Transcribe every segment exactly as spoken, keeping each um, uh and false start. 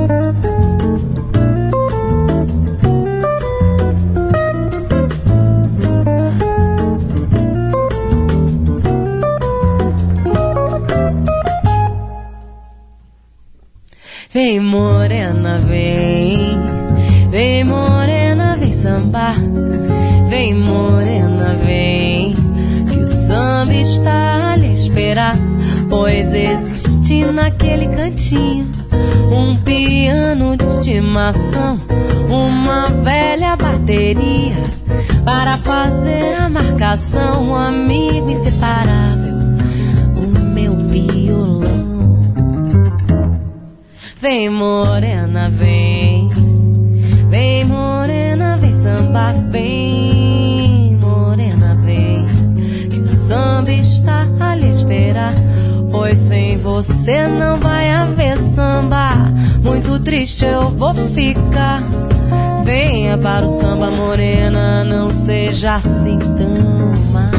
Vem morena, vem, vem morena, vem sambar. Vem morena, vem, que o samba está a lhe esperar. Pois existe naquele cantinho um piano de estimação, uma velha bateria para fazer a marcação. Um amigo inseparável, o meu violão. Vem morena, vem, vem morena, vem sambar. Vem morena, vem, que o samba está a lhe esperar. Pois sem você não vai haver samba, muito triste eu vou ficar. Venha para o samba morena, não seja assim tão má.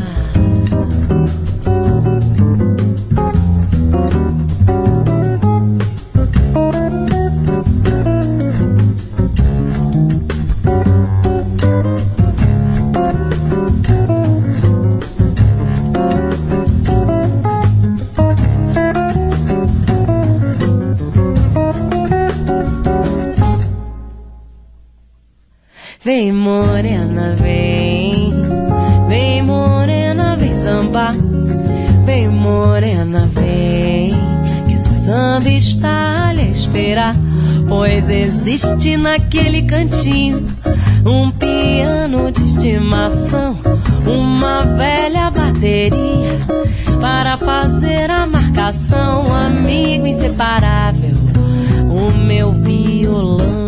Vem morena, vem, vem morena, vem sambar. Vem morena, vem, que o samba está a lhe esperar. Pois existe naquele cantinho um piano de estimação, uma velha bateria para fazer a marcação. Um amigo inseparável, o meu violão.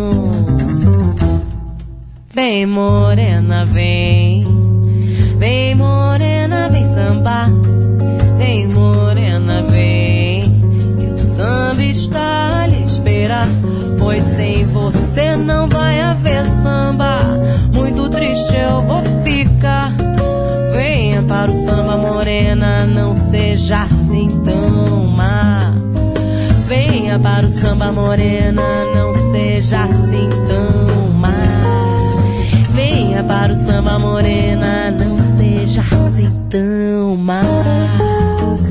Vem morena, vem, vem morena, vem sambar. Vem morena, vem, que o samba está a lhe esperar. Pois sem você não vai haver samba, muito triste eu vou ficar. Venha para o samba morena, não seja assim tão má. Venha para o samba morena, não seja assim tão má. Venha para o samba morena, não seja assim tão má.